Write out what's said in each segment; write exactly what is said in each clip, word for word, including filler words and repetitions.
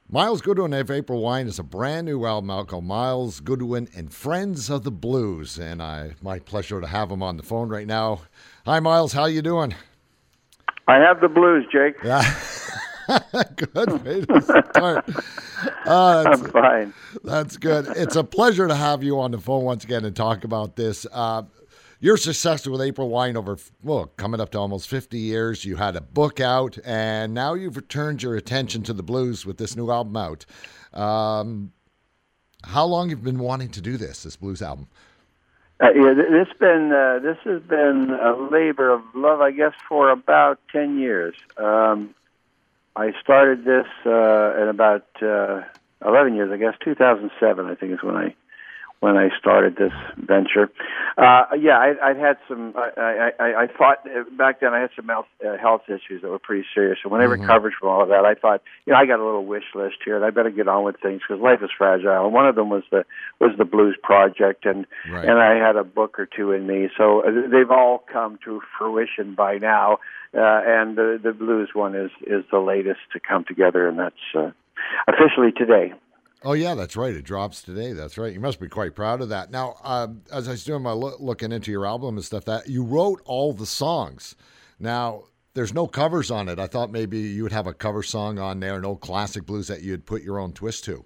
Miles Goodwin of April Wine is a brand new album out called Miles Goodwin and Friends of the Blues, and I my pleasure to have him on the phone right now. Hi, Miles. How you doing? I have the blues, Jake. Yeah. Good way to start. Uh, I'm fine. That's good. It's a pleasure to have you on the phone once again and talk about this. Uh, Your success with April Wine over, well, coming up to almost fifty years. You had a book out, and now you've returned your attention to the blues with this new album out. Um, how long have you been wanting to do this, this blues album? Uh, yeah, this been uh, this has been a labor of love, I guess, for about ten years. Um, I started this uh, in about uh, eleven years, I guess. two thousand seven, I think, is when I. when I started this venture. Uh, yeah, I, I'd had some, I, I, I thought back then I had some health, uh, health issues that were pretty serious. And when I Mm-hmm. recovered from all of that, I thought, you know, I got a little wish list here and I better get on with things because life is fragile. And one of them was the, was the Blues Project. And, Right. and I had a book or two in me. So uh, they've all come to fruition by now. Uh, and the, the blues one is, is the latest to come together. And that's uh, officially today. Oh, yeah, that's right. It drops today. That's right. You must be quite proud of that. Now, uh, as I was doing my lo- looking into your album and stuff, that you wrote all the songs. Now, there's no covers on it. I thought maybe you would have a cover song on there, an old classic blues that you'd put your own twist to.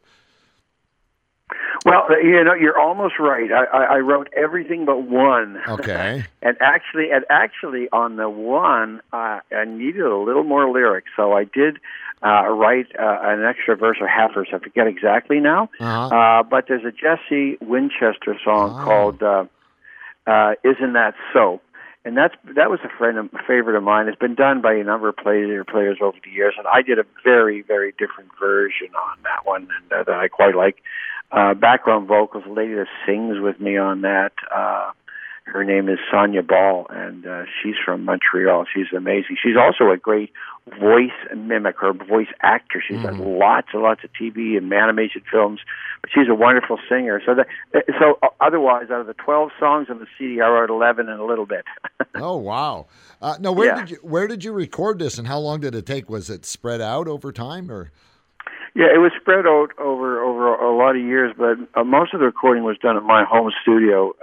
Well, you know, you're almost right. I, I, I wrote everything but one. Okay. and actually, and actually, on the one, uh, I needed a little more lyrics, so I did uh, write uh, an extra verse or half verse. I forget exactly now. Uh-huh. Uh, but there's a Jesse Winchester song Oh. called uh, uh, "Isn't That So." And that's that was a friend, a favorite of mine. It's been done by a number of players, players over the years, and I did a very, very different version on that one, and uh, that I quite like. Uh, background vocals, a lady that sings with me on that. Uh, her name is Sonia Ball, and uh, she's from Montreal. She's amazing. She's also a great voice mimic or voice actor. She's Mm-hmm. done lots and lots of T V and animation films, but she's a wonderful singer. So, that, so otherwise, out of the twelve songs on the C D, I wrote eleven and a little bit. Oh, wow. Uh, now, where Yeah. did you where did you record this, and how long did it take? Was it spread out over time, or? Yeah, it was spread out over over a lot of years, but uh, most of the recording was done at my home studio,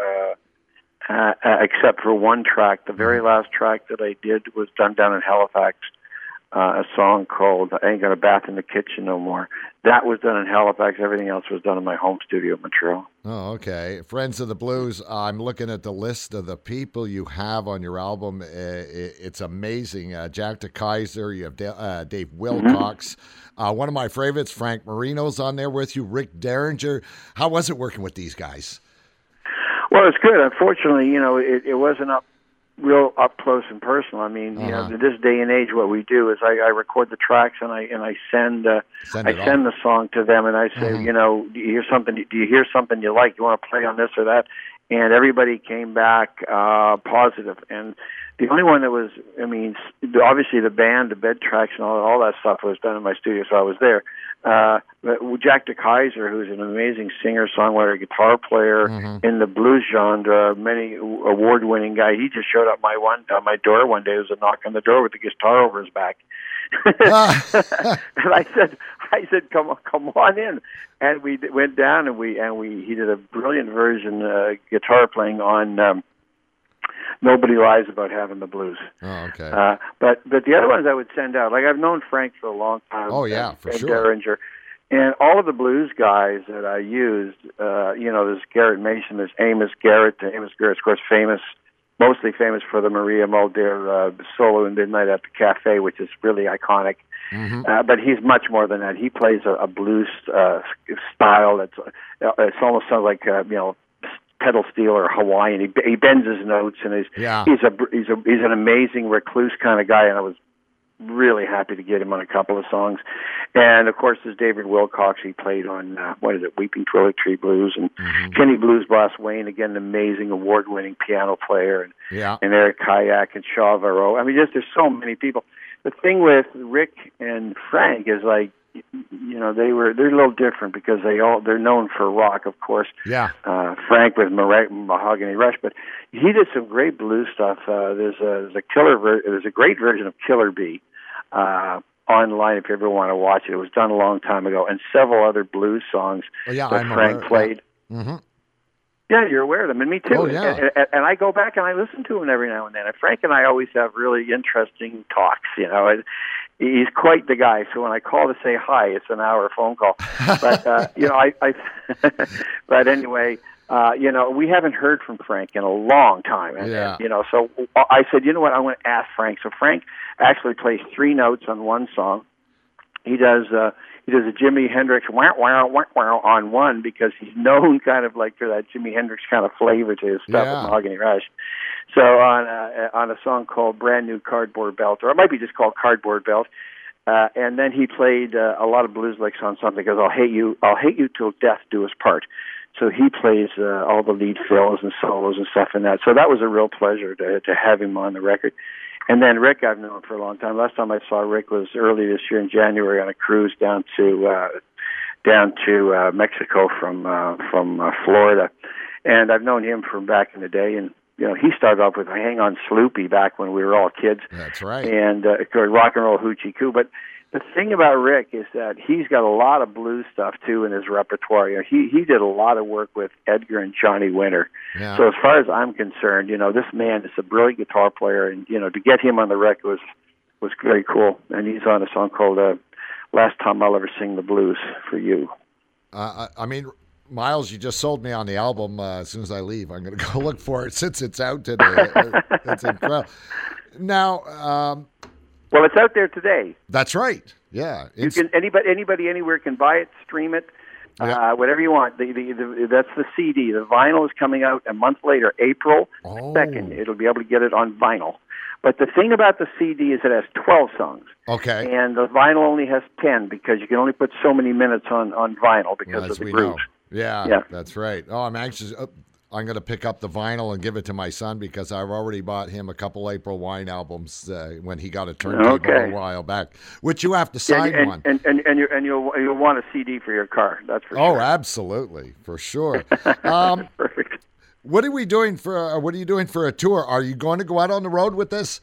uh, uh, uh, except for one track. The very last track that I did was done down in Halifax, uh, a song called "I Ain't Got a Bath in the Kitchen No More." That was done in Halifax. Everything else was done in my home studio in Montreal. Oh, okay. Friends of the Blues, I'm looking at the list of the people you have on your album. Uh, it- It's amazing. Uh, Jack DeKaiser, you have Da- uh, Dave Wilcox. Uh, one of my favorites, Frank Marino's on there with you, Rick Derringer. How was it working with these guys? Well, it's good. Unfortunately, you know, it, it wasn't up real up close and personal. I mean, you know, Uh-huh. in this day and age, what we do is I, I record the tracks and I and I send uh, Send I it send the song to them and I say, Mhm. you know, do you hear something? Do you hear something you like? You want to play on this or that? And everybody came back uh, positive. And the only one that was, I mean, obviously the band, the bed tracks, and all all that stuff was done in my studio, so I was there. Uh, but Jack DeKaiser, who's an amazing singer, songwriter, guitar player Mhm. in the blues genre, many award-winning guy. He just showed up my one on my door one day. There was a knock on the door with the guitar over his back, and I said, "I said, come on, come on in." And we d- went down, and we and we he did a brilliant version, uh, guitar playing on. Um, Nobody Lies About Having the Blues. Oh, okay. Uh, but but the other ones I would send out, like I've known Frank for a long time. Oh, yeah, and, for and sure. Derringer. And all of the blues guys that I used, uh, you know, there's Garrett Mason, there's Amos Garrett. Amos Garrett's, of course, famous, mostly famous for the Maria Mulder uh, solo in Midnight at the Cafe, which is really iconic. Mhm. Uh, but he's much more than that. He plays a, a blues uh, style that's, uh, it's almost sounds like, uh, you know, pedal steel or Hawaiian. He, he bends his notes, and he's Yeah. he's a he's a he's an amazing recluse kind of guy. And I was really happy to get him on a couple of songs. And of course, there's David Wilcox. He played on uh, what is it, Weeping Twilly Tree Blues, and Mhm. Kenny Blues Boss Wayne, again, an amazing award-winning piano player, and, Yeah. and Eric Kayak and Shaw Varro. I mean, just there's so many people. The thing with Rick and Frank is like, you know, they were they're a little different because they all they're known for rock, of course. Yeah. Uh, Frank with Mara- Mahogany Rush, but he did some great blues stuff. Uh, there's a there's a killer ver- there's a great version of Killer Bee uh, online if you ever want to watch it. It was done a long time ago, and several other blues songs Oh, yeah, that I'm Frank aware. played. Yeah. Mm-hmm. Yeah, you're aware of them, and me too. Oh, yeah. and, and, and I go back and I listen to him every now and then. And Frank and I always have really interesting talks. You know, and he's quite the guy. So when I call to say hi, it's an hour phone call. But uh, you know, I. I but anyway, uh, you know, we haven't heard from Frank in a long time. And, Yeah. and, you know, so I said, you know what, I want to ask Frank. So Frank actually plays three notes on one song. He does. Uh, He does a Jimi Hendrix wah, wah, wah, wah, on one because he's known kind of like for that Jimi Hendrix kind of flavor to his stuff Yeah. with Mahogany Rush. So on a, on a song called Brand New Cardboard Belt, or it might be just called Cardboard Belt, uh, and then he played uh, a lot of blues licks on something because I'll hate you, I'll hate you till death do us part. So he plays uh, all the lead fills and solos and stuff in that. So that was a real pleasure to to have him on the record. And then Rick, I've known for a long time. Last time I saw Rick was early this year in January on a cruise down to uh, down to uh, Mexico from uh, from uh, Florida, and I've known him from back in the day. And you know, he started off with "Hang On Sloopy" back when we were all kids. That's right. And uh, rock and roll hoochie coo. But the thing about Rick is that he's got a lot of blues stuff too in his repertoire. You know, he he did a lot of work with Edgar and Johnny Winter. Yeah. So as far as I'm concerned, you know, this man is a brilliant guitar player, and you know, to get him on the record was was very cool. And he's on a song called uh, "Last Time I'll Ever Sing the Blues for You." Uh, I I mean, Miles, you just sold me on the album. Uh, as soon as I leave, I'm going to go look for it since it's out today. That's incredible. Now, um, Well, it's out there today. that's right. Yeah. You It's, can anybody anybody anywhere can buy it, stream it, Yeah. uh, whatever you want. The, the, the that's the C D. The vinyl is coming out a month later, April Oh. second. It'll be able to get it on vinyl. But the thing about the C D is it has twelve songs, okay. and the vinyl only has ten because you can only put so many minutes on on vinyl because Well, of as the we grooves. know. Yeah, Yeah. that's right. Oh, I'm anxious. Uh, I'm going to pick up the vinyl and give it to my son because I've already bought him a couple April Wine albums uh, when he got a turntable Okay. a while back, which you have to Yeah, sign and, one. and and and, you and you'll you'll want a C D for your car. That's for Oh, sure. absolutely, for sure. Um, Perfect. what are we doing for? Uh, what are you doing for a tour? Are you going to go out on the road with this?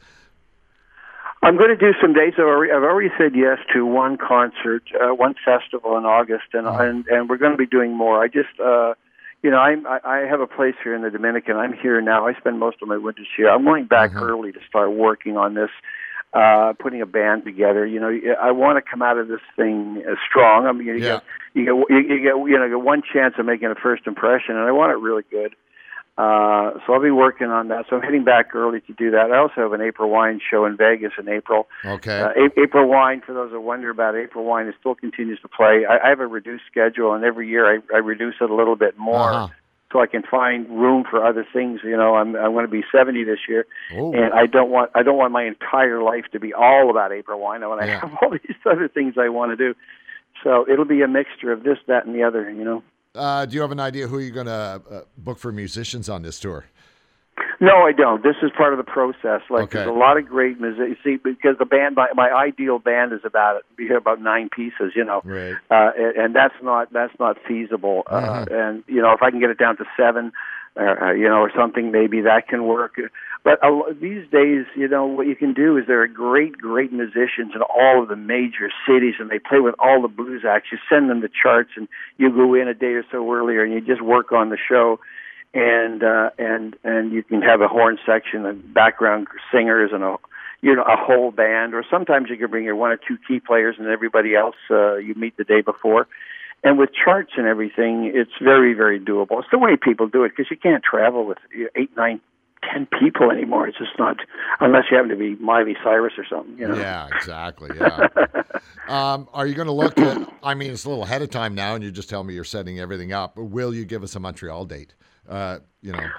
I'm going to do some dates. I've already, I've already said yes to one concert, uh, one festival in August, and Oh. and and we're going to be doing more. I just, uh, you know, I'm, I I have a place here in the Dominican. I'm here now. I spend most of my winters here. I'm going back Mhm. early to start working on this, uh, putting a band together. You know, I want to come out of this thing uh, strong. I mean, you Yeah. get you get you get you know you get one chance of making a first impression, and I want it really good. Uh, so I'll be working on that. So I'm heading back early to do that. I also have an April Wine show in Vegas in April. Okay. Uh, A- April Wine, for those that wonder about it, April Wine, it still continues to play. I, I have a reduced schedule, and every year I, I reduce it a little bit more Uh-huh. so I can find room for other things. You know, I'm I'm going to be seventy this year, Oh. and I don't want I don't want my entire life to be all about April Wine. I want to Yeah. have all these other things I want to do. So it'll be a mixture of this, that, and the other. You know. Uh, do you have an idea who you're going to uh, book for musicians on this tour? No, I don't. This is part of the process. Like, Okay. there's a lot of great music. You see, because the band, my, my ideal band is about we have about nine pieces. You know, Right. uh, and, and that's not that's not feasible. Uh, Mhm. and you know, if I can get it down to seven, uh, you know, or something, maybe that can work. But uh, these days, you know, what you can do is there are great, great musicians in all of the major cities, and they play with all the blues acts. You send them the charts, and you go in a day or so earlier, and you just work on the show. And uh, and and you can have a horn section, and background singers, and a you know a whole band. Or sometimes you can bring your one or two key players, and everybody else uh, you meet the day before. And with charts and everything, it's very very doable. It's the way people do it because you can't travel with eight, nine, ten people anymore. It's just not unless you happen to be Miley Cyrus or something. You know? Yeah, exactly. Yeah. um, are you going to look at, I mean, it's a little ahead of time now, and you just tell me you're setting everything up. Will you give us a Montreal date? Uh, you know.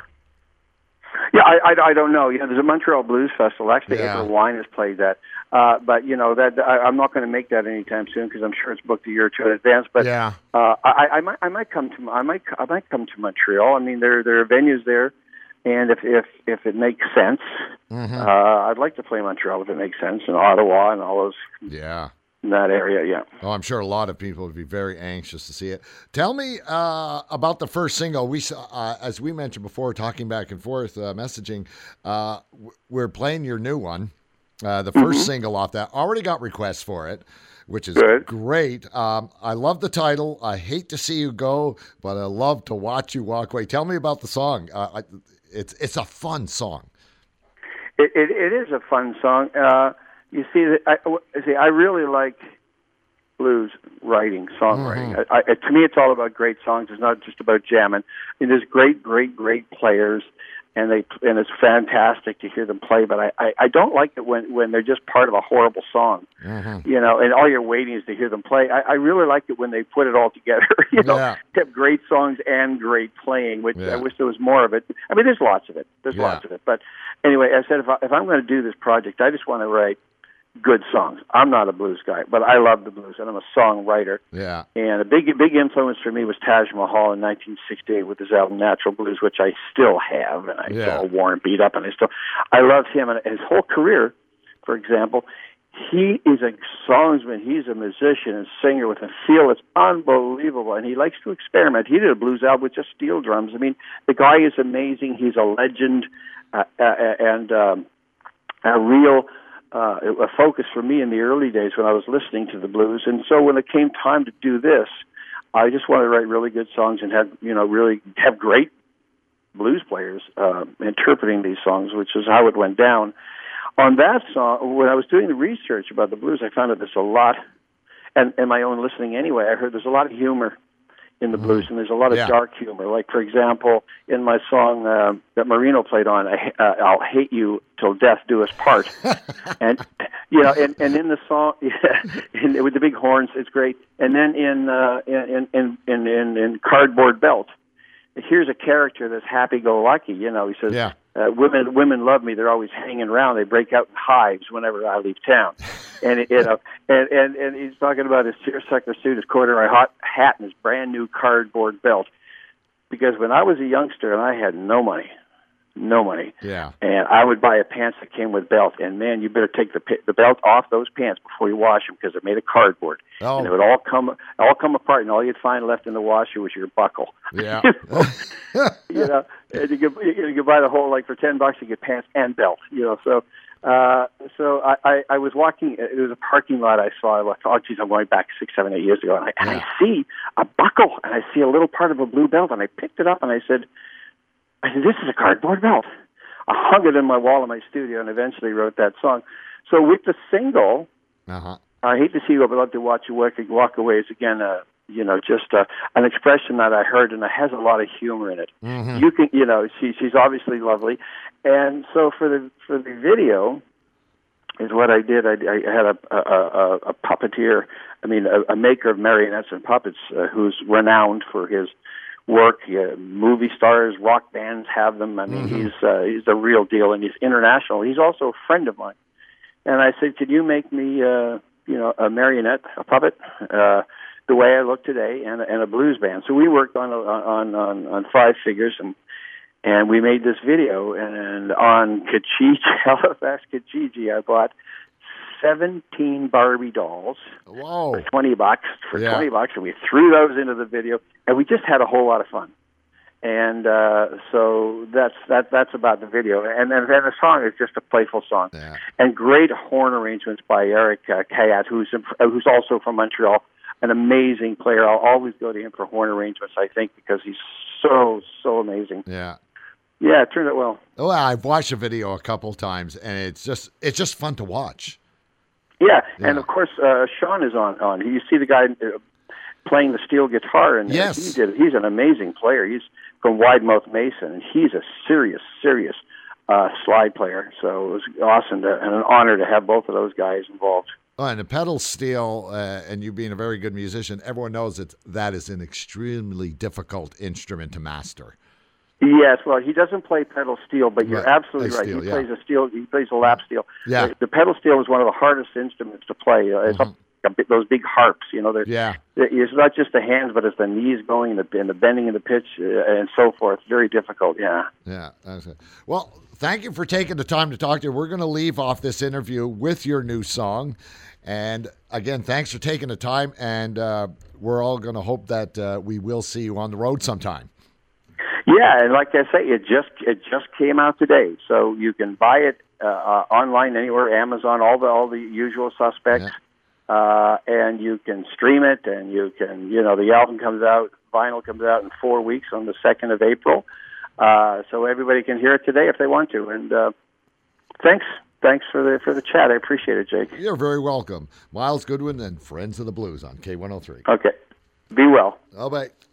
Yeah, I, I, I don't know. You know, there's a Montreal Blues Festival. Actually, Yeah. April Wine has played that. Uh, but you know that I, I'm not going to make that anytime soon because I'm sure it's booked a year or two in advance. But Yeah. uh, I, I might I might come to I might I might come to Montreal. I mean, there there are venues there, and if if if it makes sense, Mhm. uh, I'd like to play Montreal if it makes sense, and Ottawa and all those Yeah. in that area. Yeah. Oh, I'm sure a lot of people would be very anxious to see it. Tell me uh, about the first single. We, saw, uh, as we mentioned before, talking back and forth, uh, messaging. Uh, w- we're playing your new one, uh, the first Mm-hmm. single off that. Already got requests for it, which is Good. great. Um, I love the title. I hate to see you go, but I love to watch you walk away. Tell me about the song. Uh, I, it's it's a fun song. It, it, it is a fun song. Uh, you see, I, see, I really like blues writing, songwriting. Mm-hmm. I, I, to me, it's all about great songs. It's not just about jamming. I mean, there's great, great, great players, and they and it's fantastic to hear them play. But I, I, I don't like it when, when they're just part of a horrible song, Mm-hmm. you know, and all you're waiting is to hear them play. I, I really like it when they put it all together. You know, Yeah. have great songs and great playing, which Yeah. I wish there was more of it. I mean, there's lots of it. There's Yeah. lots of it. But anyway, I said if, I, if I'm going to do this project, I just want to write good songs. I'm not a blues guy, but I love the blues, and I'm a songwriter. Yeah. And a big, big influence for me was Taj Mahal in nineteen sixty-eight with his album Natural Blues, which I still have, and I Yeah. still worn and beat up, and I still, I love him and his whole career. For example, he is a songsman. He's a musician and singer with a feel that's unbelievable, and he likes to experiment. He did a blues album with just steel drums. I mean, the guy is amazing. He's a legend, uh, uh, and um, a real. Uh, a focus for me in the early days when I was listening to the blues. And so when it came time to do this, I just wanted to write really good songs and have, you know, really have great blues players uh, interpreting these songs, which is how it went down. On that song, when I was doing the research about the blues, I found that there's a lot, and, and my own listening anyway, I heard there's a lot of humor in the blues, and there's a lot of Yeah. dark humor. Like, for example, in my song uh, that Marino played on, I, uh, I'll Hate You Till Death Do Us Part. and, you know, and, and in the song, yeah, and with the big horns, it's great. And then in, uh, in, in, in, in, in Cardboard Belt, here's a character that's happy-go-lucky. You know, he says, Yeah. uh, women women love me. They're always hanging around. They break out in hives whenever I leave town. And, you know, and, and, and he's talking about his seersucker suit, his corduroy hot hat, and his brand-new cardboard belt. Because when I was a youngster and I had no money, no money, Yeah. and I would buy a pants that came with belt, and man, you better take the the belt off those pants before you wash them because they're made of cardboard, Oh. and it would all come all come apart, and all you'd find left in the washer was your buckle. Yeah. You know, and you could you could buy the whole, like for ten bucks you get pants and belt. You know, so uh, so I, I I was walking. It was a parking lot I saw. I thought, oh geez, I'm going back six, seven, eight years ago, and I, and Yeah. I see a buckle, and I see a little part of a blue belt, and I picked it up, and I said. I said, this is a cardboard belt. I hung it in my wall in my studio and eventually wrote that song. So with the single, Uh-huh. I hate to see you, but I'd love to watch you walk, walk away is again, uh, you know, just uh, an expression that I heard, and it has a lot of humor in it. Mm-hmm. You can, you know, she, she's obviously lovely, and so for the for the video is what I did. I, I had a, a, a, a puppeteer, I mean, a, a maker of marionettes and puppets, uh, who's renowned for his work. Uh, movie stars, rock bands have them. I mean, Mm-hmm. he's uh, he's the real deal, and he's international. He's also a friend of mine. And I said, could you make me, uh, you know, a marionette, a puppet, uh, the way I look today, and, and a blues band? So we worked on on on, on five figures, and and we made this video. And on Kijiji, Halifax Kijiji, I bought seventeen Barbie dolls. Whoa. For twenty bucks, for Yeah. twenty bucks, and we threw those into the video, and we just had a whole lot of fun. And uh, so that's that. That's about the video, and then and the song is just a playful song, Yeah. and great horn arrangements by Eric uh, Kayat, who's who's also from Montreal, an amazing player. I'll always go to him for horn arrangements, I think, because he's so so amazing. Yeah. Yeah, it turned out well. Well, I've watched the video a couple times, and it's just it's just fun to watch. Yeah, Yeah. and of course uh, Sean is on. On you see the guy uh, playing the steel guitar, and uh, Yes. he did. He's an amazing player. He's from Wide Mouth Mason, and he's a serious, serious uh, slide player. So it was awesome to, and an honor to have both of those guys involved. Oh, and the pedal steel, uh, and you being a very good musician, everyone knows that that is an extremely difficult instrument to master. Yes, well, he doesn't play pedal steel, but you're Right. absolutely A right. steel, he yeah. plays a steel. He plays a lap steel. Yeah. The, the pedal steel is one of the hardest instruments to play. Uh, it's Mhm. up, a bit, those big harps. You know, they're, Yeah. it's not just the hands, but it's the knees going and the, and the bending of the pitch uh, and so forth. Very difficult. Yeah. Yeah. That's it. Well, thank you for taking the time to talk to you. We're going to leave off this interview with your new song. And again, thanks for taking the time. And uh, we're all going to hope that uh, we will see you on the road sometime. Yeah, and like I say, it just it just came out today, so you can buy it uh, uh, online anywhere, Amazon, all the all the usual suspects, yeah. uh, and you can stream it, and you can you know the album comes out, vinyl comes out in four weeks on the second of April, uh, so everybody can hear it today if they want to. And uh, thanks, thanks for the for the chat. I appreciate it, Jake. You're very welcome, Myles Goodwin and Friends of the Blues on K one oh three. Okay, be well. Oh, bye.